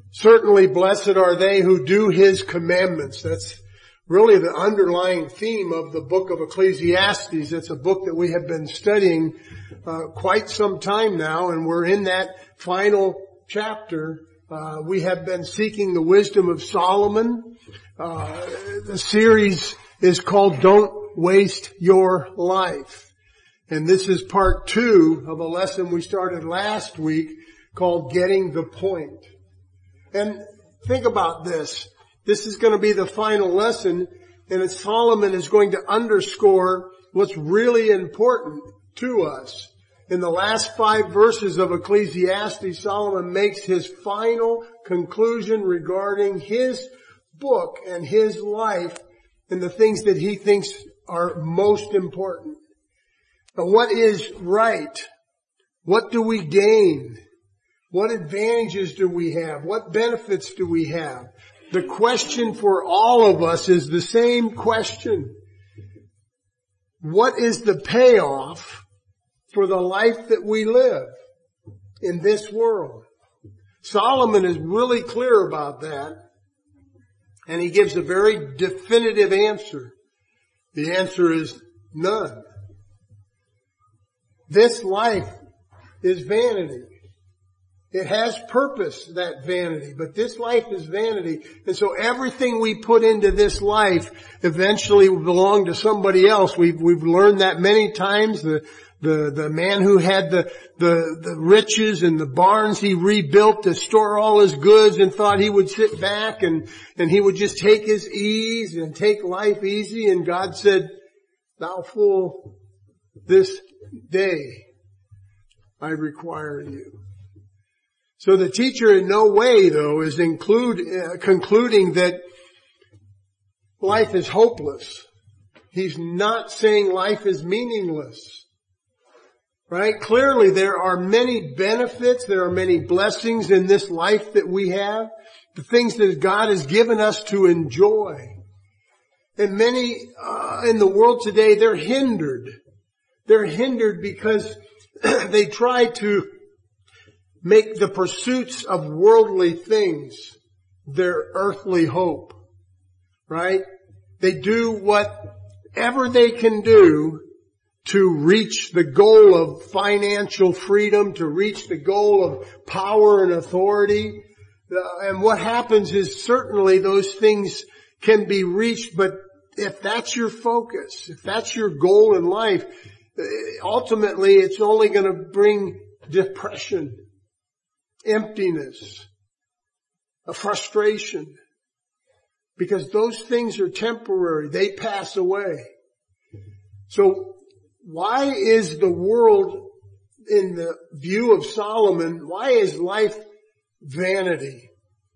Certainly blessed are they who do His commandments. That's really the underlying theme of the book of Ecclesiastes. It's a book that we have been studying quite some time now, and we're in that final chapter. We have been seeking the wisdom of Solomon. The series is called Don't Waste Your Life. And this is part 2 of a lesson we started last week called Getting the Point. And think about this. This is going to be the final lesson, and Solomon is going to underscore what's really important to us. In the last 5 verses of Ecclesiastes, Solomon makes his final conclusion regarding his book and his life and the things that he thinks are most important. Now, what is right? What do we gain? What advantages do we have? What benefits do we have? The question for all of us is the same question. What is the payoff for the life that we live in this world? Solomon is really clear about that, and he gives a very definitive answer. The answer is none. This life is vanity. It has purpose, that vanity, but this life is vanity. And so everything we put into this life eventually will belong to somebody else. We've learned that many times. The man who had the riches and the barns he rebuilt to store all his goods and thought he would sit back and he would just take his ease and take life easy. And God said, "Thou fool, this day I require you." So the teacher in no way, though, is concluding that life is hopeless. He's not saying life is meaningless. Right? Clearly there are many benefits, there are many blessings in this life that we have, the things that God has given us to enjoy. And many in the world today, they're hindered. They're hindered because they try to make the pursuits of worldly things their earthly hope. Right? They do whatever they can do to reach the goal of financial freedom, to reach the goal of power and authority. And what happens is certainly those things can be reached, but if that's your focus, if that's your goal in life, ultimately it's only going to bring depression, emptiness, a frustration, because those things are temporary. They pass away. So why is the world, in the view of Solomon, why is life vanity?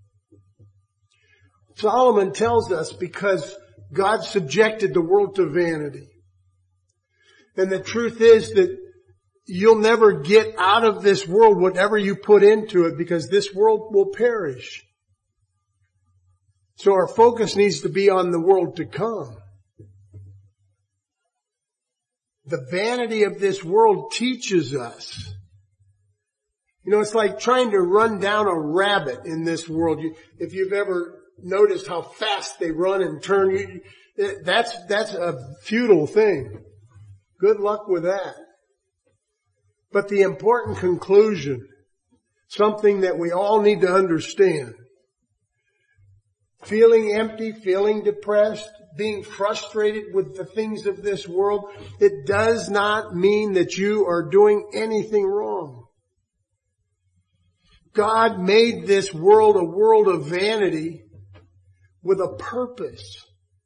Solomon tells us because God subjected the world to vanity. And the truth is that you'll never get out of this world whatever you put into it, because this world will perish. So our focus needs to be on the world to come. The vanity of this world teaches us. It's like trying to run down a rabbit in this world. If you've ever noticed how fast they run and turn, that's a futile thing. Good luck with that. But the important conclusion, something that we all need to understand, feeling empty, feeling depressed, being frustrated with the things of this world, it does not mean that you are doing anything wrong. God made this world a world of vanity with a purpose.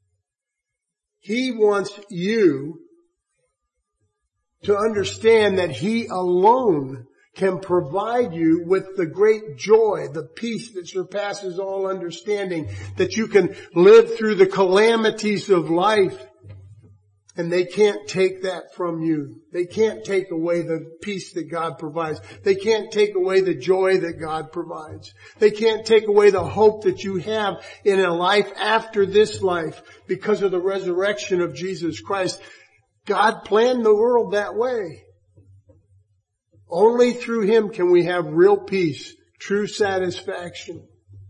He wants you to understand that He alone can provide you with the great joy, the peace that surpasses all understanding, that you can live through the calamities of life, and they can't take that from you. They can't take away the peace that God provides. They can't take away the joy that God provides. They can't take away the hope that you have in a life after this life because of the resurrection of Jesus Christ. God planned the world that way. Only through Him can we have real peace, true satisfaction.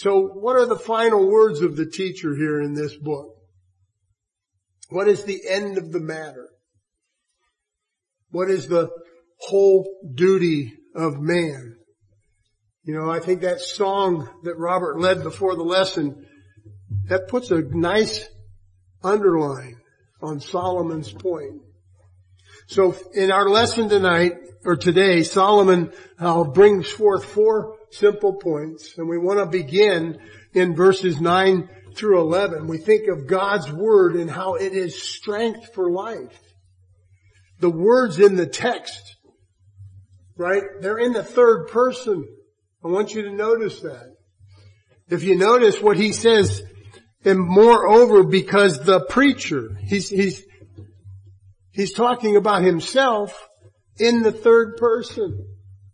So what are the final words of the teacher here in this book? What is the end of the matter? What is the whole duty of man? You know, I think that song that Robert led before the lesson, that puts a nice underline on Solomon's point. So in our lesson tonight, or today, Solomon brings forth 4 simple points, and we want to begin in verses 9 through 11. We think of God's Word and how it is strength for life. The words in the text, right, they're in the third person. I want you to notice that. If you notice what he says, and moreover, because the preacher, he's talking about himself in the third person.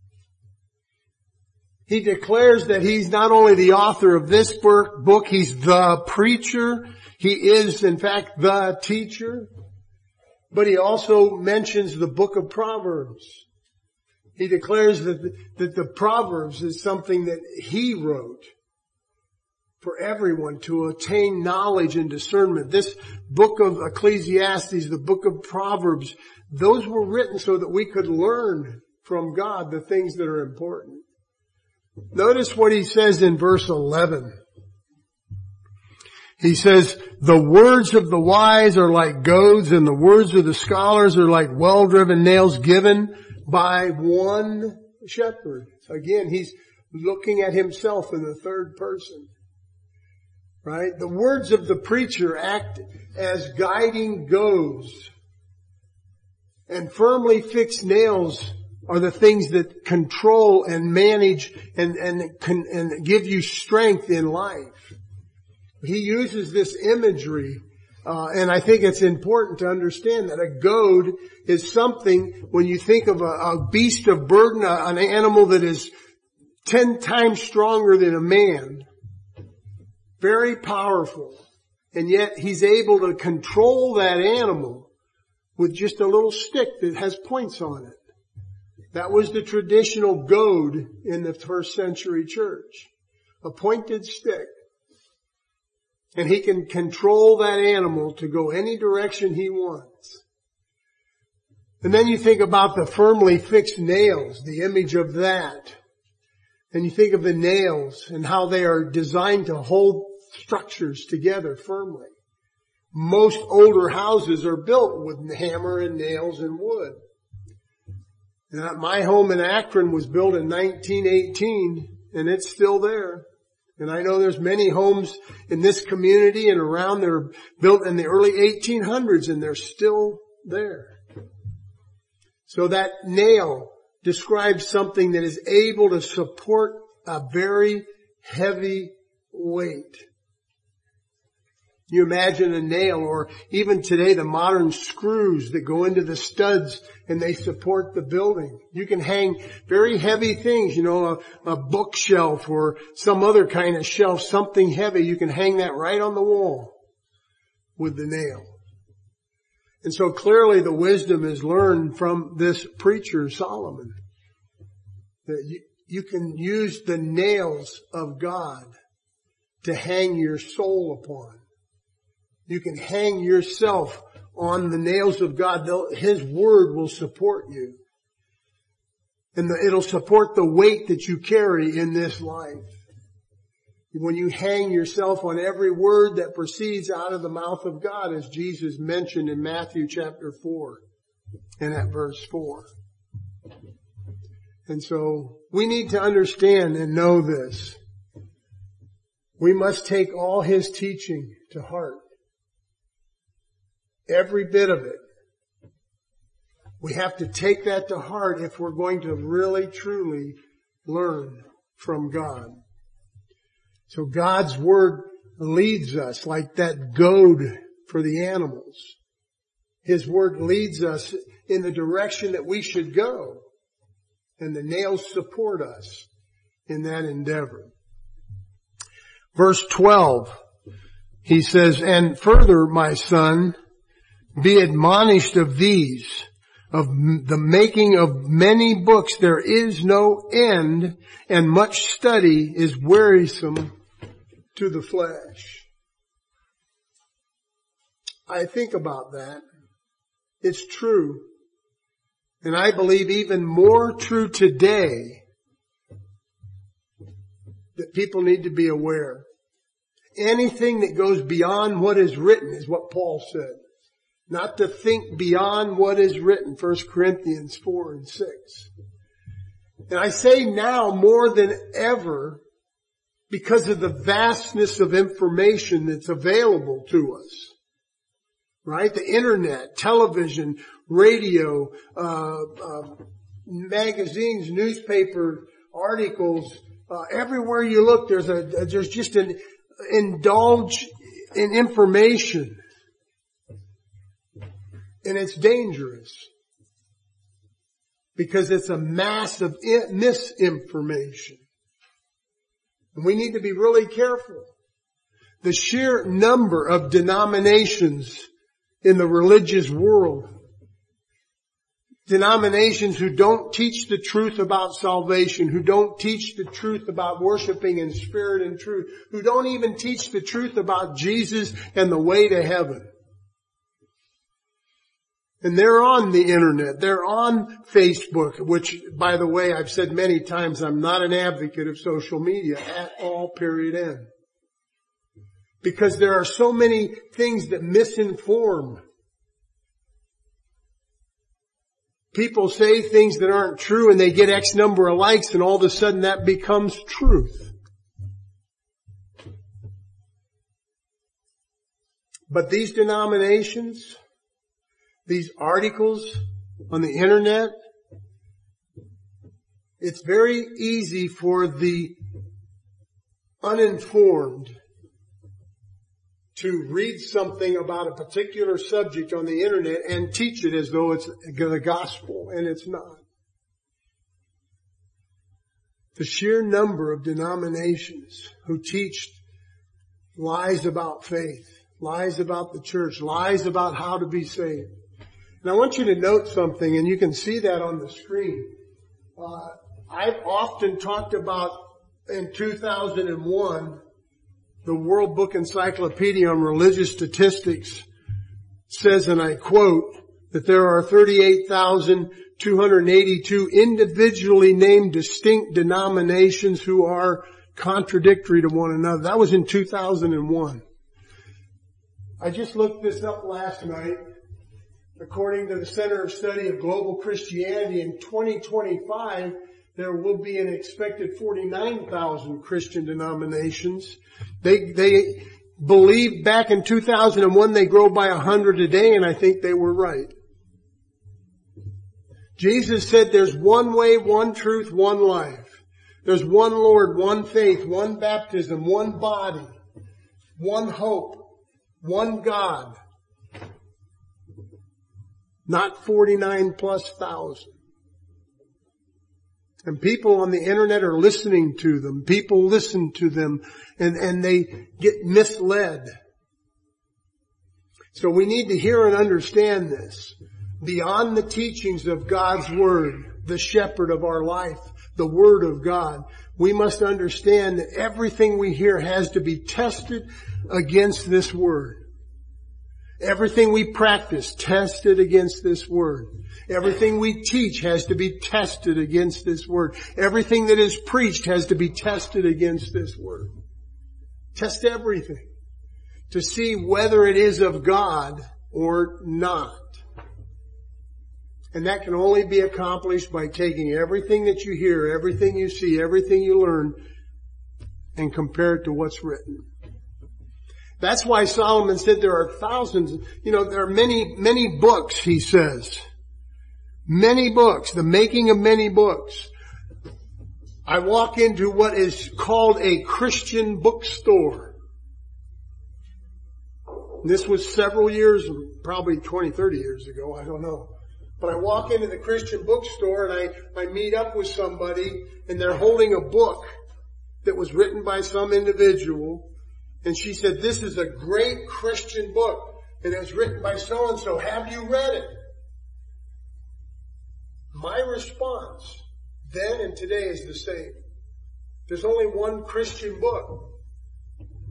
He declares that he's not only the author of this book, he's the preacher. He is, in fact, the teacher. But he also mentions the book of Proverbs. He declares that the Proverbs is something that he wrote for everyone to attain knowledge and discernment. This book of Ecclesiastes, the book of Proverbs, those were written so that we could learn from God the things that are important. Notice what he says in verse 11. He says, the words of the wise are like goads, and the words of the scholars are like well-driven nails given by one shepherd. So again, he's looking at himself in the third person. Right? The words of the preacher act as guiding goads, and firmly fixed nails are the things that control and manage and give you strength in life. He uses this imagery, and I think it's important to understand that a goad is something, when you think of a beast of burden, an animal that is 10 times stronger than a man, very powerful, and yet he's able to control that animal with just a little stick that has points on it. That was the traditional goad in the first century church. A pointed stick. And he can control that animal to go any direction he wants. And then you think about the firmly fixed nails, the image of that. And you think of the nails and how they are designed to hold structures together firmly. Most older houses are built with hammer and nails and wood. My home in Akron was built in 1918, and it's still there. And I know there's many homes in this community and around that are built in the early 1800s, and they're still there. So that nail describes something that is able to support a very heavy weight. You imagine a nail, or even today the modern screws that go into the studs and they support the building. You can hang very heavy things, a bookshelf or some other kind of shelf, something heavy. You can hang that right on the wall with the nail. And so clearly the wisdom is learned from this preacher, Solomon, that you can use the nails of God to hang your soul upon. You can hang yourself on the nails of God. His word will support you. And it'll support the weight that you carry in this life. When you hang yourself on every word that proceeds out of the mouth of God, as Jesus mentioned in Matthew chapter 4 and at verse 4. And so we need to understand and know this. We must take all his teaching to heart. Every bit of it. We have to take that to heart if we're going to really, truly learn from God. So God's Word leads us like that goad for the animals. His Word leads us in the direction that we should go. And the nails support us in that endeavor. Verse 12, he says, and further, my son, be admonished of these, of the making of many books there is no end, and much study is wearisome to the flesh. I think about that. It's true. And I believe even more true today that people need to be aware. Anything that goes beyond what is written is what Paul said. Not to think beyond what is written, 1 Corinthians 4 and 6. And I say now more than ever because of the vastness of information that's available to us. Right? The internet, television, radio, magazines, newspaper, articles, everywhere you look, there's just an indulge in information. And it's dangerous. Because it's a mass of misinformation. And we need to be really careful. The sheer number of denominations in the religious world. Denominations who don't teach the truth about salvation, who don't teach the truth about worshiping in spirit and truth, who don't even teach the truth about Jesus and the way to heaven. And they're on the internet, they're on Facebook, which, by the way, I've said many times, I'm not an advocate of social media at all, period, end. Because there are so many things that misinform. People say things that aren't true and they get X number of likes and all of a sudden that becomes truth. But these denominations, these articles on the internet, it's very easy for the uninformed to read something about a particular subject on the internet and teach it as though it's the gospel, and it's not. The sheer number of denominations who teach lies about faith, lies about the church, lies about how to be saved. And I want you to note something, and you can see that on the screen. I've often talked about in 2001, the World Book Encyclopedia on Religious Statistics says, and I quote, that there are 38,282 individually named distinct denominations who are contradictory to one another. That was in 2001. I just looked this up last night. According to the Center of Study of Global Christianity, in 2025, there will be an expected 49,000 Christian denominations. They believed back in 2001 they grow by 100 a day, and I think they were right. Jesus said there's one way, one truth, one life. There's one Lord, one faith, one baptism, one body, one hope, one God. Not 49 plus thousand. And people on the internet are listening to them. People listen to them and they get misled. So we need to hear and understand this. Beyond the teachings of God's Word, the shepherd of our life, the Word of God, we must understand that everything we hear has to be tested against this Word. Everything we practice, tested against this Word. Everything we teach has to be tested against this Word. Everything that is preached has to be tested against this Word. Test everything to see whether it is of God or not. And that can only be accomplished by taking everything that you hear, everything you see, everything you learn, and compare it to what's written. That's why Solomon said there are thousands, there are many books, he says. Many books, the making of many books. I walk into what is called a Christian bookstore. This was several years, probably 20, 30 years ago, I don't know. But I walk into the Christian bookstore and I meet up with somebody and they're holding a book that was written by some individual. And she said, this is a great Christian book and it was written by so-and-so. Have you read it? My response then and today is the same. There's only one Christian book.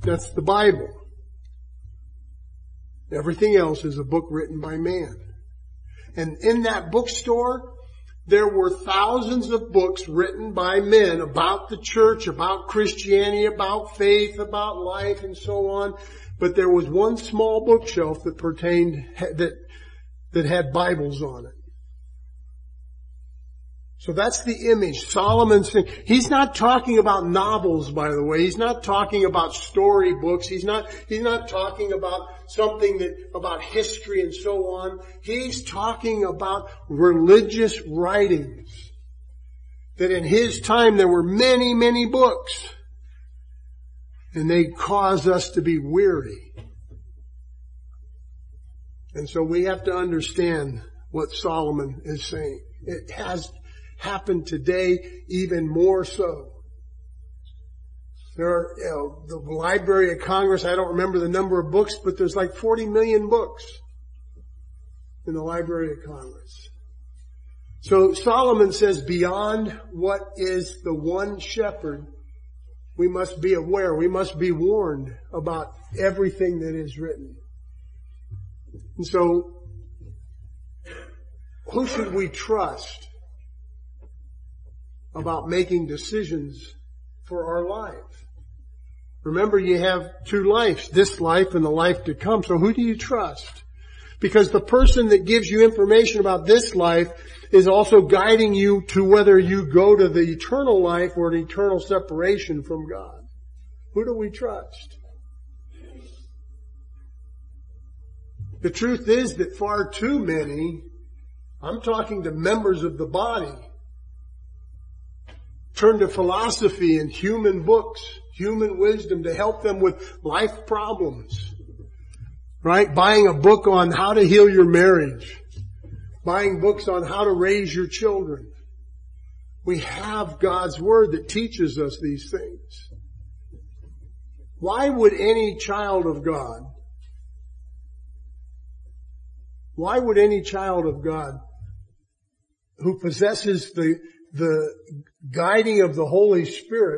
That's the Bible. Everything else is a book written by man. And in that bookstore, there were thousands of books written by men about the church, about Christianity, about faith, about life, and so on. But there was one small bookshelf that had Bibles on it. So that's the image. Solomon's saying, he's not talking about novels, by the way. He's not talking about story books. He's not talking about about history and so on. He's talking about religious writings. That in his time there were many, many books. And they cause us to be weary. And so we have to understand what Solomon is saying. It has happened today even more so. There are, the Library of Congress, I don't remember the number of books, but there's like 40 million books in the Library of Congress. So Solomon says, beyond what is the one shepherd, we must be aware, we must be warned about everything that is written. And so, who should we trust about making decisions for our life? Remember, you have two lives, this life and the life to come. So who do you trust? Because the person that gives you information about this life is also guiding you to whether you go to the eternal life or an eternal separation from God. Who do we trust? The truth is that far too many, I'm talking to members of the body, turn to philosophy and human books, human wisdom to help them with life problems. Right? Buying a book on how to heal your marriage. Buying books on how to raise your children. We have God's Word that teaches us these things. Why would any child of God who possesses the guiding of the Holy Spirit,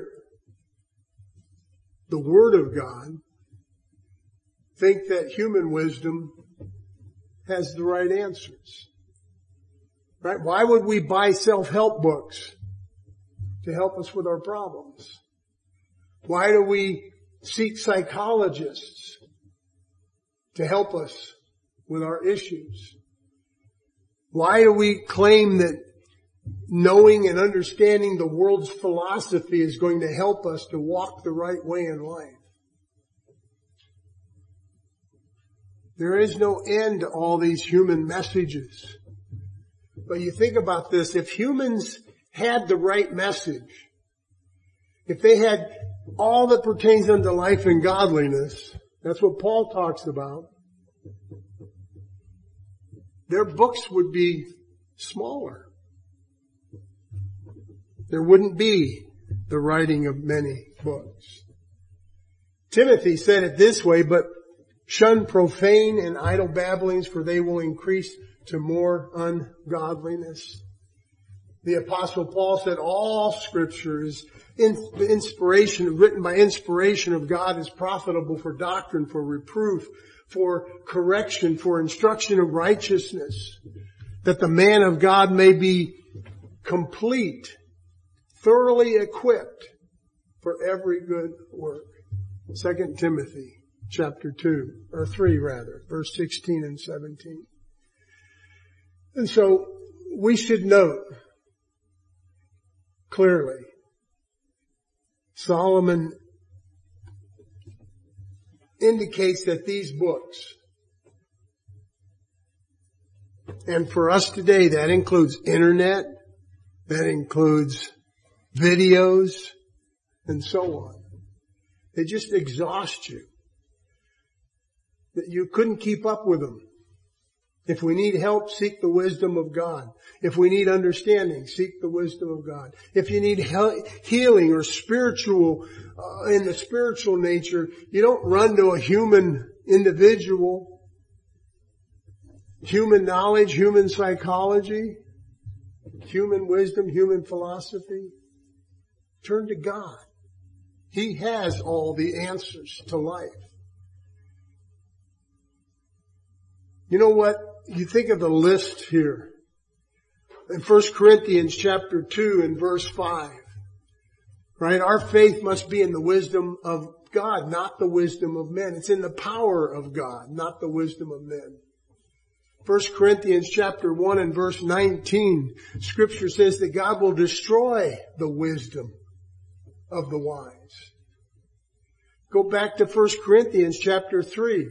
the Word of God, think that human wisdom has the right answers? Right? Why would we buy self-help books to help us with our problems? Why do we seek psychologists to help us with our issues? Why do we claim that knowing and understanding the world's philosophy is going to help us to walk the right way in life? There is no end to all these human messages. But you think about this, if humans had the right message, if they had all that pertains unto life and godliness, that's what Paul talks about, their books would be smaller. There wouldn't be the writing of many books. Timothy said it this way, but shun profane and idle babblings, for they will increase to more ungodliness. The Apostle Paul said all Scripture is written by inspiration of God, is profitable for doctrine, for reproof, for correction, for instruction of righteousness, that the man of God may be complete, thoroughly equipped for every good work. 2 Timothy chapter 3, verse 16 and 17. And so we should note clearly, Solomon indicates that these books, and for us today that includes internet, that includes videos, and so on. They just exhaust you. That you couldn't keep up with them. If we need help, seek the wisdom of God. If we need understanding, seek the wisdom of God. If you need healing or spiritual, in the spiritual nature, you don't run to a human individual. Human knowledge, human psychology, human wisdom, human philosophy. Turn to God. He has all the answers to life. You know what? You think of the list here. In 1 Corinthians chapter 2 and verse 5. Right? Our faith must be in the wisdom of God, not the wisdom of men. It's in the power of God, not the wisdom of men. 1 Corinthians chapter 1 and verse 19, Scripture says that God will destroy the wisdom of the wise. Go back to 1 Corinthians chapter 3.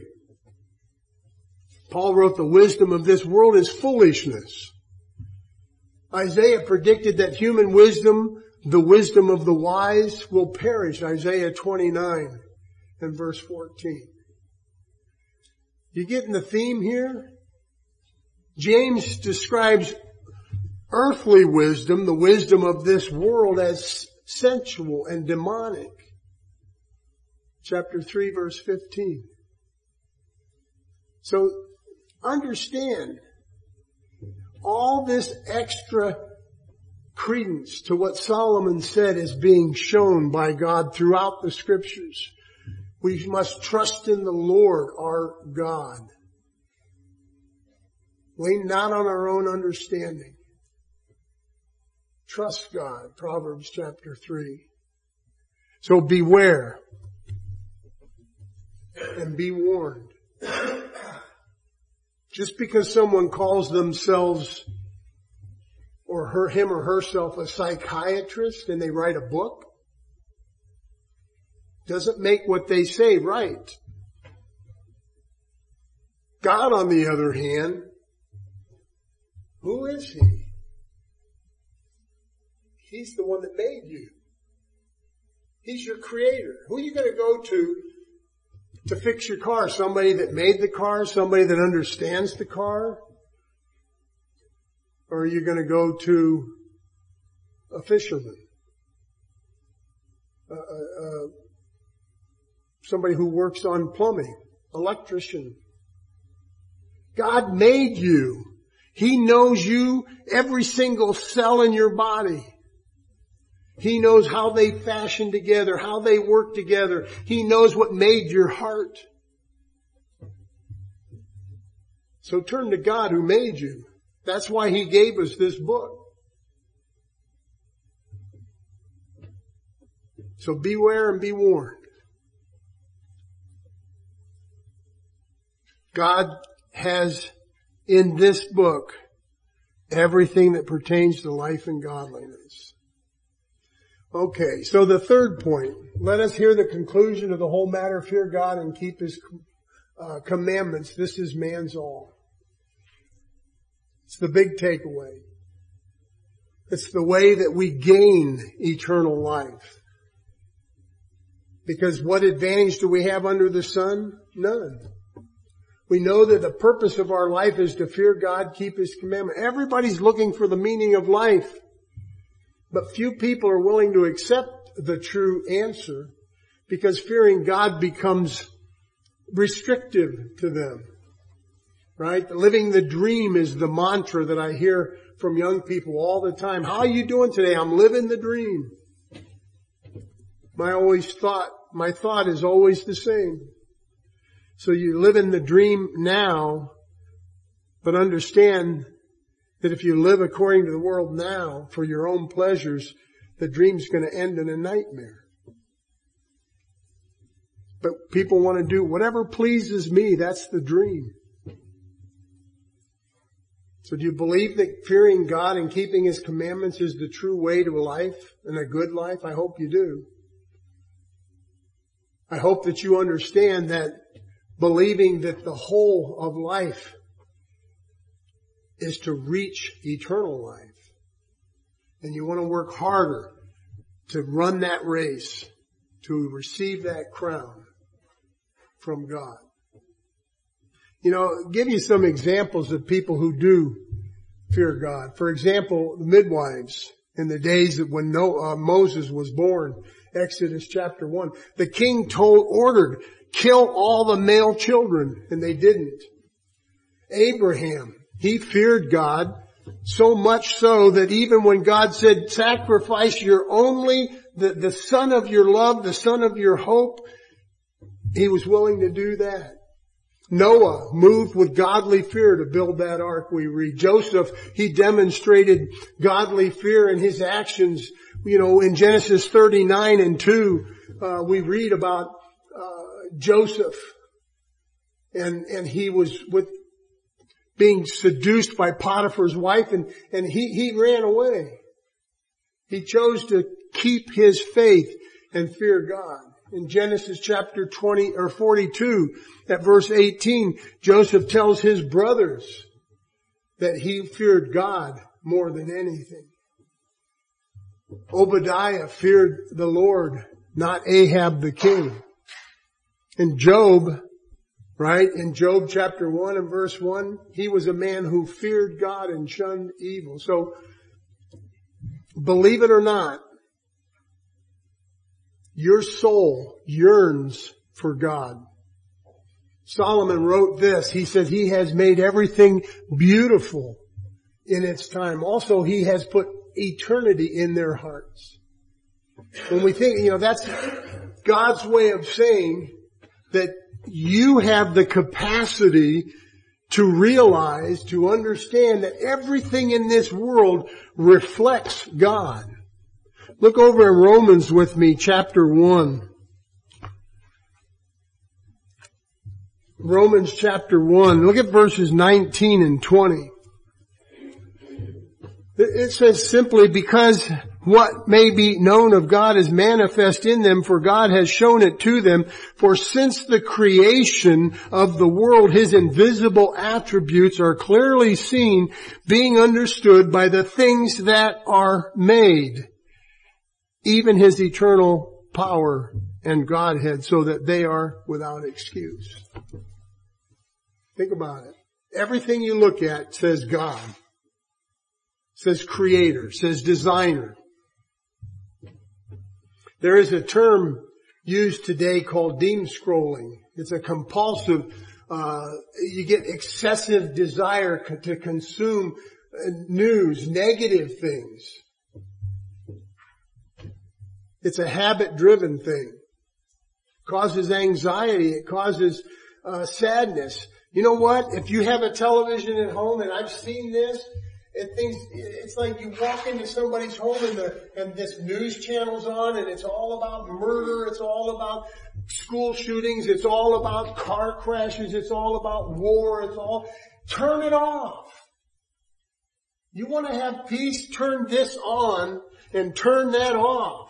Paul wrote, the wisdom of this world is foolishness. Isaiah predicted that human wisdom, the wisdom of the wise, will perish. Isaiah 29 and verse 14. You getting the theme here? James describes earthly wisdom, the wisdom of this world, as sensual and demonic. Chapter 3 verse 15. So understand, all this extra credence to what Solomon said is being shown by God throughout the Scriptures. We must trust in the Lord our God. Lean not on our own understanding. Trust God, Proverbs chapter 3. So beware and be warned. Just because someone calls themselves or him or herself a psychiatrist and they write a book, doesn't make what they say right. God, on the other hand, who is He? He's the one that made you. He's your creator. Who are you going to go to fix your car? Somebody that made the car? Somebody that understands the car? Or are you going to go to a fisherman? Somebody who works on plumbing? Electrician? God made you. He knows you, every single cell in your body. He knows how they fashion together, how they work together. He knows what made your heart. So turn to God who made you. That's why He gave us this book. So beware and be warned. God has in this book everything that pertains to life and godliness. Okay, so the third point. Let us hear the conclusion of the whole matter. Fear God and keep His commandments. This is man's all. It's the big takeaway. It's the way that we gain eternal life. Because what advantage do we have under the sun? None. We know that the purpose of our life is to fear God, keep His commandment. Everybody's looking for the meaning of life. But few people are willing to accept the true answer because fearing God becomes restrictive to them. Right? Living the dream is the mantra that I hear from young people all the time. How are you doing today? I'm living the dream. My thought is always the same. So you live in the dream now, but understand that if you live according to the world now for your own pleasures, the dream's going to end in a nightmare. But people want to do whatever pleases me. That's the dream. So do you believe that fearing God and keeping His commandments is the true way to a life and a good life? I hope you do. I hope that you understand that believing that the whole of life is to reach eternal life. And you want to work harder to run that race, to receive that crown from God. You know, give you some examples of people who do fear God. For example, the midwives in the days of when Moses was born, Exodus chapter 1. The king ordered, kill all the male children, and they didn't. Abraham, he feared God so much so that even when God said, sacrifice your only the son of your love, the son of your hope, he was willing to do that. Noah moved with godly fear to build that ark, we read. Joseph, he demonstrated godly fear in his actions. In Genesis 39:2, we read about Joseph, and he was being seduced by Potiphar's wife, and he ran away. He chose to keep his faith and fear God. In Genesis chapter 42, at verse 18, Joseph tells his brothers that he feared God more than anything. Obadiah feared the Lord, not Ahab the king. In Job, right, in Job chapter 1 and verse 1, he was a man who feared God and shunned evil. So, believe it or not, your soul yearns for God. Solomon wrote this. He said he has made everything beautiful in its time. Also, he has put eternity in their hearts. When we think, that's God's way of saying that you have the capacity to realize, to understand that everything in this world reflects God. Look over in Romans with me, chapter 1. Romans chapter 1. Look at verses 19 and 20. It says simply, because what may be known of God is manifest in them, for God has shown it to them. For since the creation of the world, His invisible attributes are clearly seen, being understood by the things that are made, even His eternal power and Godhead, so that they are without excuse. Think about it. Everything you look at says God. Says creator, says designer. There is a term used today called doom scrolling. It's a compulsive, you get excessive desire to consume news, negative things. It's a habit-driven thing. It causes anxiety. It causes sadness. You know what? If you have a television at home, and I've seen this, it's like you walk into somebody's home and this news channel's on and it's all about murder, it's all about school shootings, it's all about car crashes, it's all about war, turn it off. You want to have peace? Turn this on and turn that off.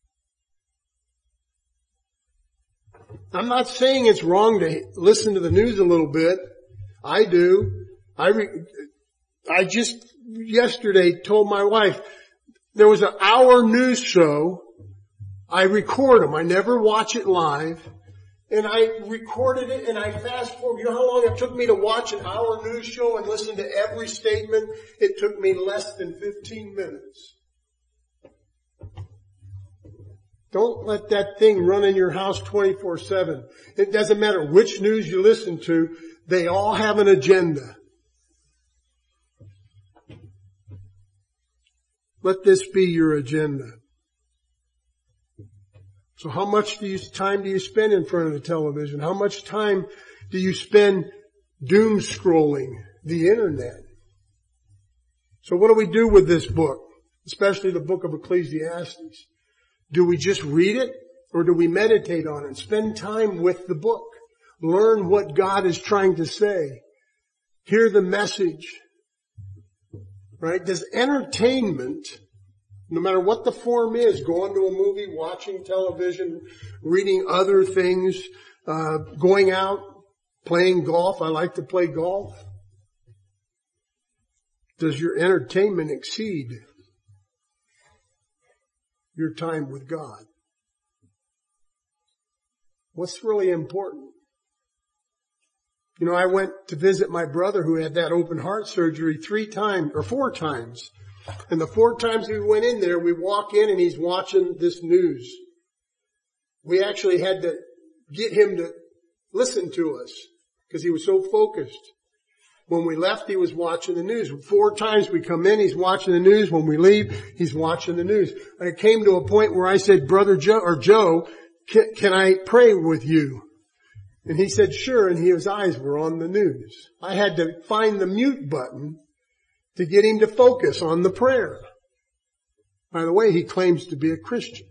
I'm not saying it's wrong to listen to the news a little bit. I do. I just yesterday told my wife there was an hour news show. I record them. I never watch it live. And I recorded it and I fast forward. You know how long it took me to watch an hour news show and listen to every statement? It took me less than 15 minutes. Don't let that thing run in your house 24/7. It doesn't matter which news you listen to. They all have an agenda. Let this be your agenda. So how much time do you spend in front of the television? How much time do you spend doom scrolling the internet? So what do we do with this book? Especially the book of Ecclesiastes. Do we just read it or do we meditate on it? Spend time with the book. Learn what God is trying to say. Hear the message. Right? Does entertainment, no matter what the form is, going to a movie, watching television, reading other things, going out, playing golf. I like to play golf. Does your entertainment exceed your time with God? What's really important? I went to visit my brother who had that open heart surgery 4 times. And the 4 times we went in there, we walk in and he's watching this news. We actually had to get him to listen to us because he was so focused. When we left, he was watching the news. 4 times we come in, he's watching the news. When we leave, he's watching the news. And it came to a point where I said, Brother Joe, can I pray with you? And he said, sure, and his eyes were on the news. I had to find the mute button to get him to focus on the prayer. By the way, he claims to be a Christian.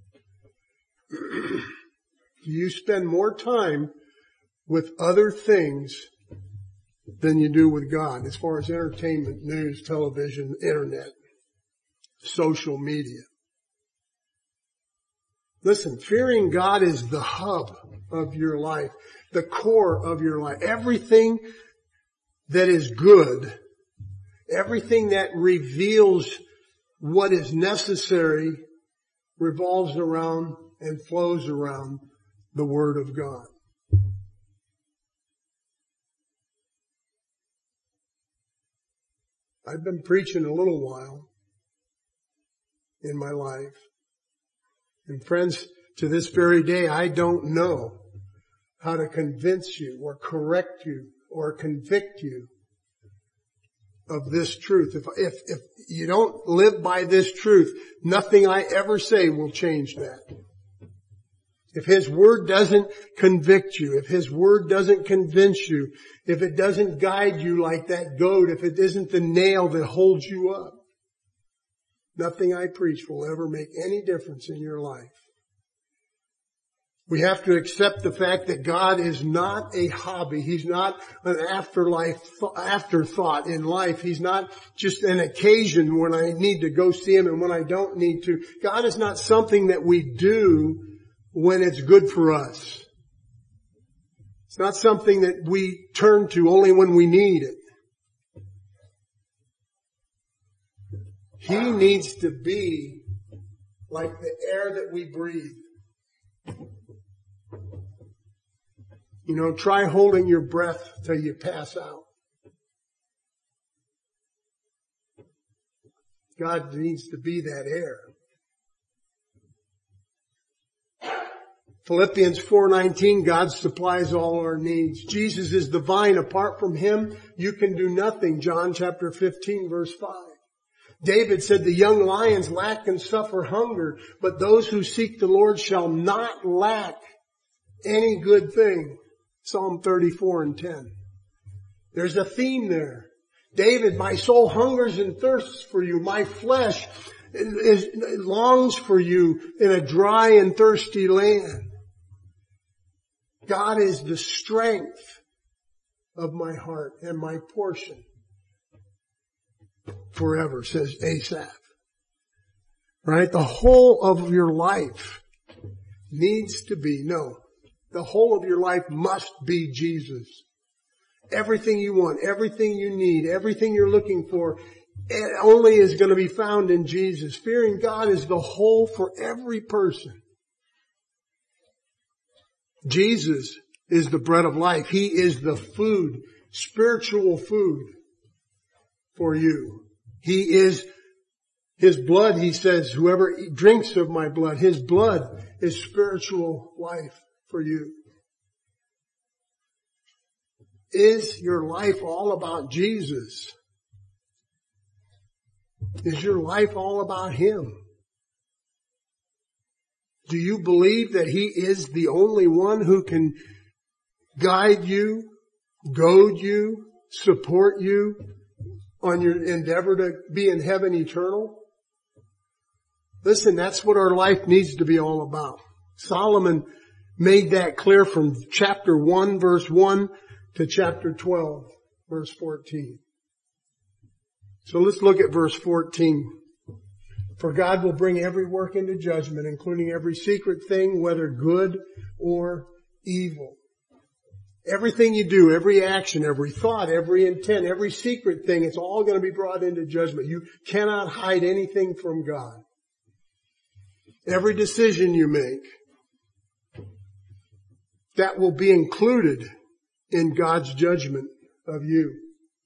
Do you spend more time with other things than you do with God, as far as entertainment, news, television, internet, social media? Listen, fearing God is the hub of your life, the core of your life. Everything that is good, everything that reveals what is necessary revolves around and flows around the Word of God. I've been preaching a little while in my life. And friends, to this very day, I don't know how to convince you or correct you or convict you of this truth. If you don't live by this truth, nothing I ever say will change that. If His Word doesn't convict you, if His Word doesn't convince you, if it doesn't guide you like that goat, if it isn't the nail that holds you up, nothing I preach will ever make any difference in your life. We have to accept the fact that God is not a hobby. He's not an afterthought in life. He's not just an occasion when I need to go see Him and when I don't need to. God is not something that we do when it's good for us. It's not something that we turn to only when we need it. He needs to be like the air that we breathe. You know, try holding your breath till you pass out. God needs to be that air. Philippians 4:19, God supplies all our needs. Jesus is the vine. Apart from Him, you can do nothing. John chapter 15, verse 5. David said, the young lions lack and suffer hunger, but those who seek the Lord shall not lack any good thing. Psalm 34:10. There's a theme there. David, my soul hungers and thirsts for you. My flesh longs for you in a dry and thirsty land. God is the strength of my heart and my portion forever, says Asaph. Right? The whole of your life needs to be, the whole of your life must be Jesus. Everything you want, everything you need, everything you're looking for, it only is going to be found in Jesus. Fearing God is the whole for every person. Jesus is the bread of life. He is the food, spiritual food for you. He is His blood, He says, whoever drinks of my blood, His blood is spiritual life for you. Is your life all about Jesus? Is your life all about Him? Do you believe that He is the only one who can guide you, goad you, support you on your endeavor to be in heaven eternal? Listen, that's what our life needs to be all about. Solomon made that clear from chapter 1, verse 1 to chapter 12, verse 14. So let's look at verse 14. For God will bring every work into judgment, including every secret thing, whether good or evil. Everything you do, every action, every thought, every intent, every secret thing, it's all going to be brought into judgment. You cannot hide anything from God. Every decision you make, that will be included in God's judgment of you.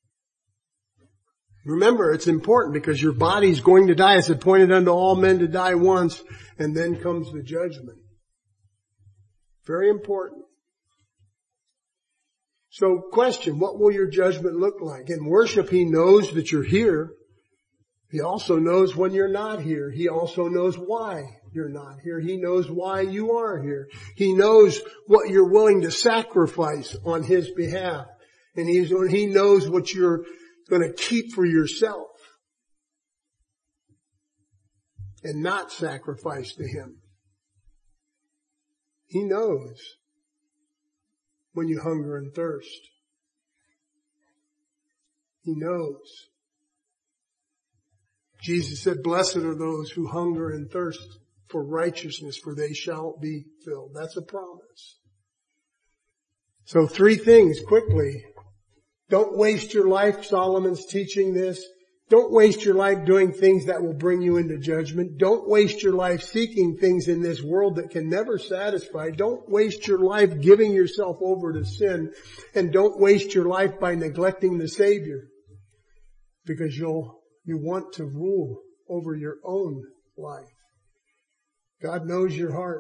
Remember, it's important because your body's going to die. It's appointed unto all men to die once, and then comes the judgment. Very important. So question, what will your judgment look like? In worship, He knows that you're here. He also knows when you're not here. He also knows why you're not here. He knows why you are here. He knows what you're willing to sacrifice on His behalf. And He knows what you're going to keep for yourself and not sacrifice to Him. He knows when you hunger and thirst. He knows. Jesus said, blessed are those who hunger and thirst for righteousness, for they shall be filled. That's a promise. So 3 things quickly. Don't waste your life. Solomon's teaching this. Don't waste your life doing things that will bring you into judgment. Don't waste your life seeking things in this world that can never satisfy. Don't waste your life giving yourself over to sin. And don't waste your life by neglecting the Savior. Because you want to rule over your own life. God knows your heart.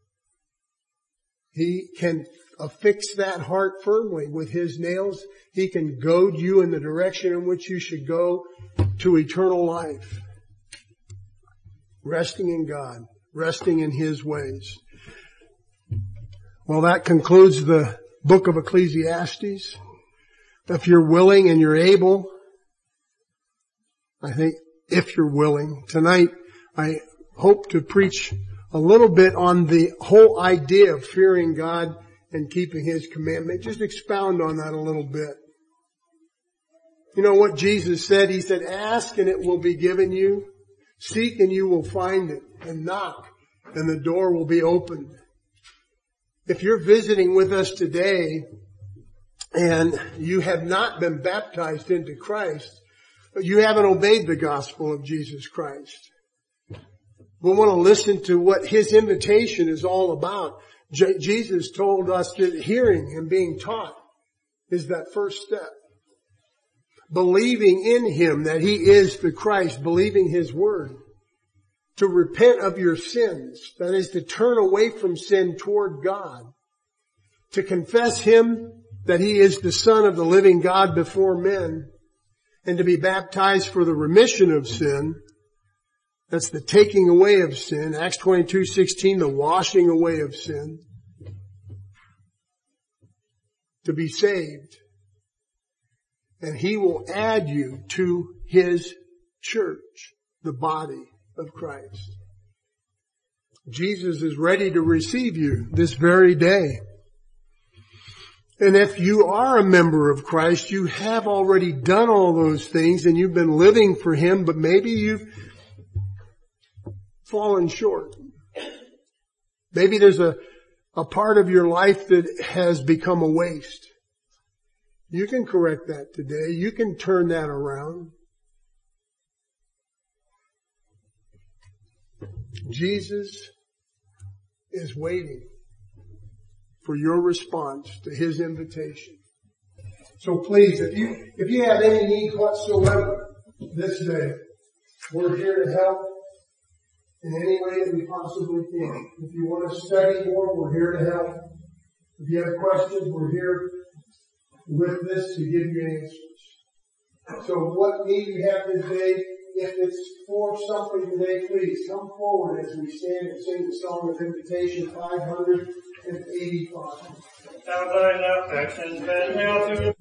He can affix that heart firmly with His nails. He can goad you in the direction in which you should go to eternal life. Resting in God. Resting in His ways. Well, that concludes the book of Ecclesiastes. If you're willing and you're able, I think if you're willing, tonight I hope to preach a little bit on the whole idea of fearing God and keeping His commandment. Just expound on that a little bit. You know what Jesus said? He said, ask and it will be given you. Seek and you will find it. And knock and the door will be opened. If you're visiting with us today and you have not been baptized into Christ, but you haven't obeyed the gospel of Jesus Christ, we want to listen to what His invitation is all about. Jesus told us that hearing and being taught is that first step. Believing in Him that He is the Christ, believing His word. To repent of your sins, that is to turn away from sin toward God. To confess Him that He is the Son of the living God before men. And to be baptized for the remission of sin. That's the taking away of sin. Acts 22:16, the washing away of sin. To be saved. And He will add you to His church, the body of Christ. Jesus is ready to receive you this very day. And if you are a member of Christ, you have already done all those things and you've been living for Him, but maybe you've fallen short. Maybe there's a part of your life that has become a waste. You can correct that today. You can turn that around. Jesus is waiting for your response to His invitation. So please, if you have any need whatsoever this day, we're here to help in any way that we possibly can. If you want to study more, we're here to help. If you have questions, we're here with this to give you answers. So what need you have today, if it's for something today, please come forward as we stand and sing the song of invitation 585. Have thine affections been nailed to